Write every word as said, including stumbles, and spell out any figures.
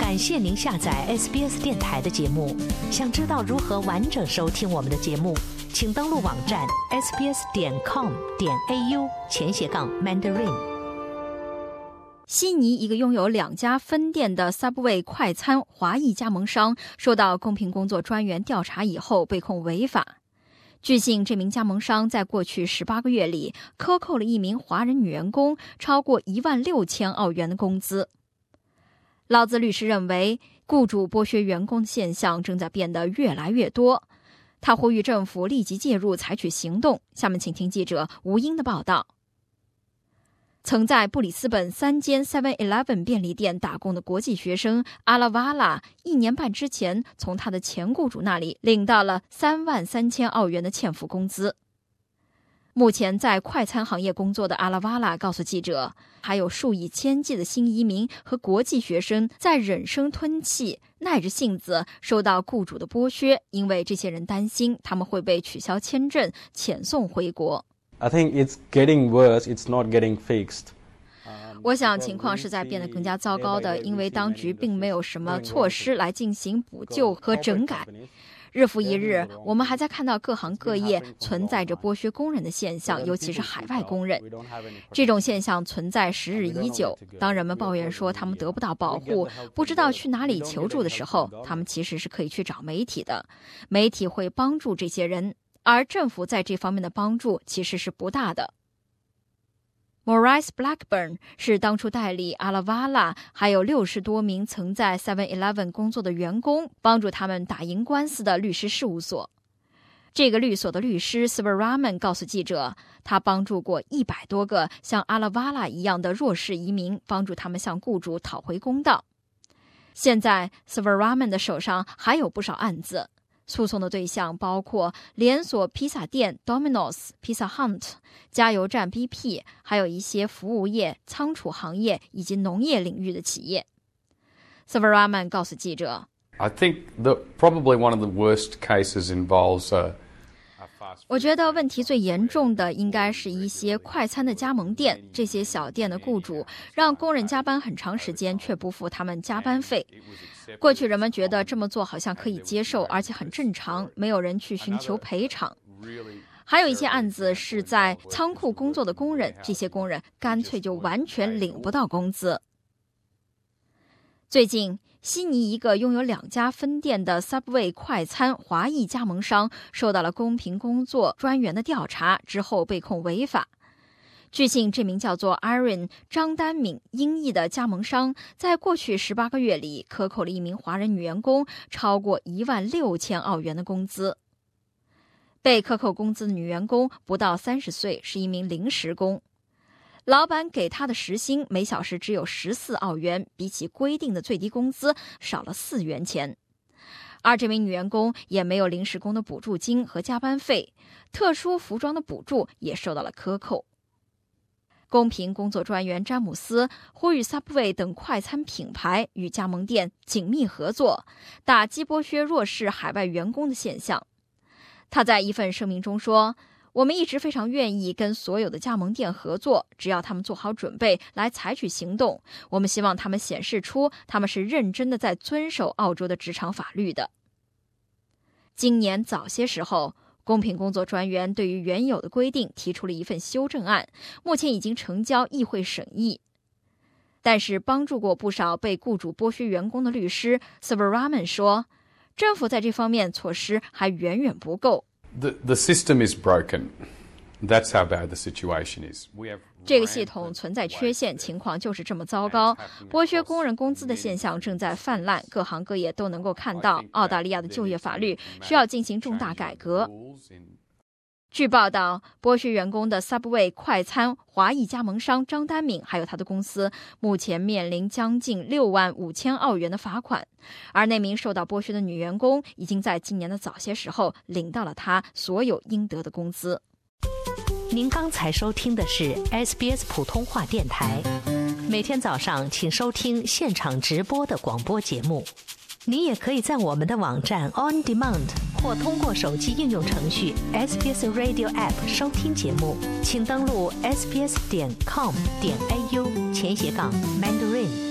感谢您下载 S B S 电台的节目。想知道如何完整收听我们的节目，请登录网站 s b s 点 com 点 a u 前斜杠 mandarin。 悉尼一个拥有两家分店的 Subway 快餐华裔加盟商受到公平工作专员调查以后被控违法。据悉，这名加盟商在过去十八个月里克扣了一名华人女员工超过一万六千澳元的工资。劳资律师认为，雇主剥削员工的现象正在变得越来越多。他呼吁政府立即介入，采取行动。下面请听记者吴英的报道。曾在布里斯本三间 seven eleven 便利店打工的国际学生阿拉瓦拉，一年半之前从他的前雇主那里领到了三万三千澳元的欠付工资。目前在快餐行业工作的阿拉瓦拉告诉记者，还有数以千计的新移民和国际学生在忍声吞气，耐着性子受到雇主的剥削，因为这些人担心他们会被取消签证，遣送回国。 I think it's getting worse, it's not getting fixed. 我想情况是在变得更加糟糕的，因为当局并没有什么措施来进行补救和整改。日复一日，我们还在看到各行各业存在着剥削工人的现象，尤其是海外工人。这种现象存在时日已久。当人们抱怨说他们得不到保护，不知道去哪里求助的时候，他们其实是可以去找媒体的。媒体会帮助这些人，而政府在这方面的帮助其实是不大的。Maurice Blackburn 是当初代理阿拉瓦拉还有六十多名曾在 seven eleven 工作的员工，帮助他们打赢官司的律师事务所。这个律所的律师 Sivaraman 告诉记者，他帮助过一百多个像阿拉瓦拉一样的弱势移民，帮助他们向雇主讨回公道。现在 Sivaraman 的手上还有不少案子，诉讼的对象包括连锁披萨店 Domino's、Pizza Hut、加油站 B P， 还有一些服务业、仓储行业以及农业领域的企业。Sivaraman 告诉记者 I think that probably one of the worst cases involves a 我觉得问题最严重的应该是一些快餐的加盟店，这些小店的雇主让工人加班很长时间，却不付他们加班费。过去人们觉得这么做好像可以接受，而且很正常，没有人去寻求赔偿。还有一些案子是在仓库工作的工人，这些工人干脆就完全领不到工资。最近，悉尼一个拥有两家分店的 Subway 快餐华裔加盟商受到了公平工作专员的调查之后被控违法。据悉，这名叫做 Irene 张丹敏英裔的加盟商在过去十八个月里克扣了一名华人女员工超过一万六千澳元的工资。被克扣工资的女员工不到三十岁，是一名临时工。老板给他的时薪每小时只有十四澳元，比起规定的最低工资少了四元钱。而这名女员工也没有临时工的补助金和加班费，特殊服装的补助也受到了克扣。公平工作专员詹姆斯呼吁 Subway 等快餐品牌与加盟店紧密合作，打击剥削弱势海外员工的现象。他在一份声明中说，我们一直非常愿意跟所有的加盟店合作，只要他们做好准备来采取行动，我们希望他们显示出他们是认真的在遵守澳洲的职场法律的。今年早些时候，公平工作专员对于原有的规定提出了一份修正案，目前已经呈交议会审议。但是帮助过不少被雇主剥削员工的律师 Sivaraman 说，政府在这方面措施还远远不够。 The, the system is broken. That's how bad the situation is. We have 这个系统存在缺陷，情况就是这么糟糕。剥削工人工资的现象正在泛滥，各行各业都能够看到，澳大利亚的就业法律需要进行重大改革。据报道，剥削员工的 Subway 快餐华裔加盟商张丹敏还有他的公司目前面临将近六万五千澳元的罚款，而那名受到剥削的女员工已经在今年的早些时候领到了她所有应得的工资。 您刚才收听的是 S B S 普通话电台，每天早上请收听现场直播的广播节目。你也可以在我们的网站 On Demand 或通过手机应用程序 S B S Radio App 收听节目，请登录 s b s 点 com 点 a u 前斜杠 mandarin。